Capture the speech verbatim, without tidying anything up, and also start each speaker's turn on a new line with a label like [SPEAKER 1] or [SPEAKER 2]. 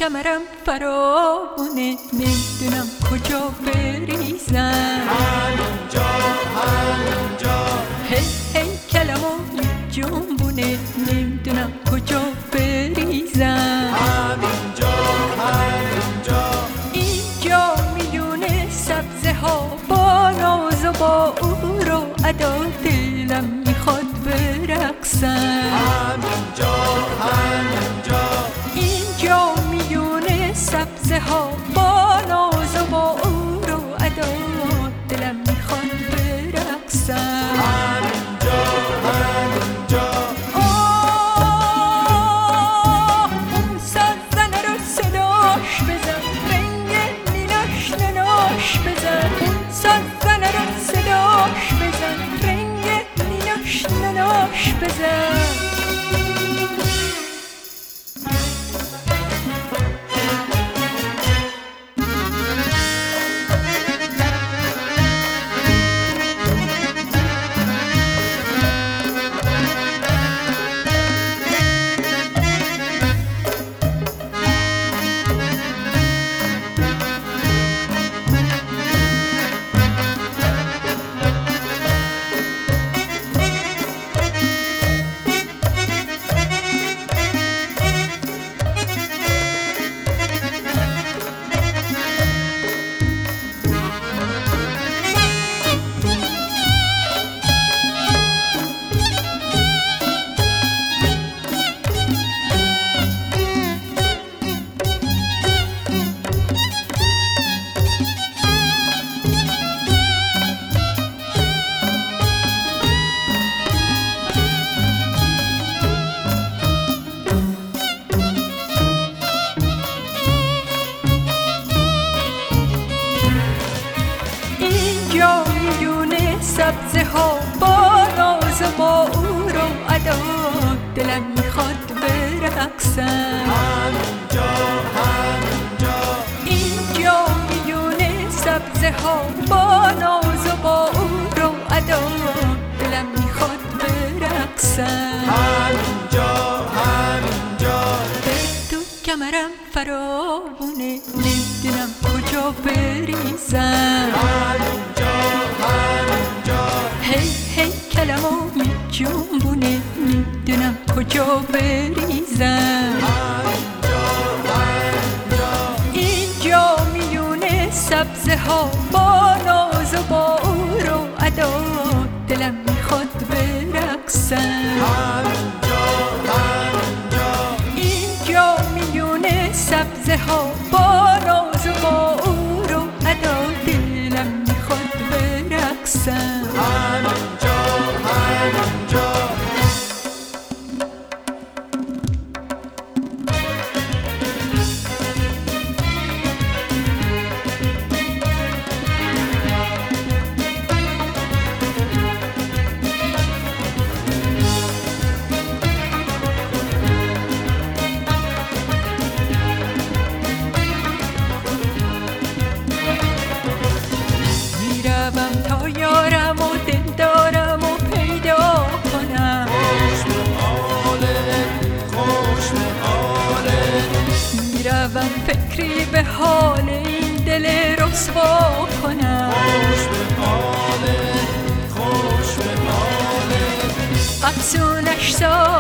[SPEAKER 1] کمرم فراونه، نمیدونم کجا بریزم.
[SPEAKER 2] همینجا همینجا
[SPEAKER 1] هی هی کلمو جنبونه، نمیدونم کجا بریزم.
[SPEAKER 2] همینجا همینجا
[SPEAKER 1] اینجا میونه سبزه ها با ناز و با او رو ادا، دلم میخواد برقصم.
[SPEAKER 2] همینجا همینجا
[SPEAKER 1] اینجا میونه سبزه ها با ناز و با او رو ادا، دلم میخواد برقصم.
[SPEAKER 2] همینجا همینجا
[SPEAKER 1] آه اون سازنه رو صداش بزن، رنگ نیناش نناش بزن. اون سازنه رو صداش بزن، رنگ نیناش نناش بزن. اینجا میونه سبزه ها با ناز و با او رو ادا، دلم میخواد برقصم.
[SPEAKER 2] همینجا همینجا
[SPEAKER 1] اینجا میونه سبزه ها با ناز و با او رو ادا، دلم میخواد برقصم.
[SPEAKER 2] همینجا همینجا
[SPEAKER 1] به تو کمرم فراونه، نمیدونم کجا بریزم.
[SPEAKER 2] همینجا همینجا
[SPEAKER 1] هی هی کلمو میجنبونه، نمیدونم کجا بریزم.
[SPEAKER 2] همینجا همینجا
[SPEAKER 1] اینجا میونه سبزه ها با ناز و با او رو ادا، دلم میخواد برقصم.
[SPEAKER 2] همینجا همینجا
[SPEAKER 1] اینجا میونه سبزه ها با ناز و با او رو ادا، دلم میخواد برقصم.
[SPEAKER 2] همینجا همینجا
[SPEAKER 1] میروم تا یارم و دلدارم و پیدا کنم.
[SPEAKER 2] خوش به حالت خوش به حالت
[SPEAKER 1] میروم فکری به حال این دل رسوا کنم.
[SPEAKER 2] خوش به حالت خوش به حالت
[SPEAKER 1] افسونش سا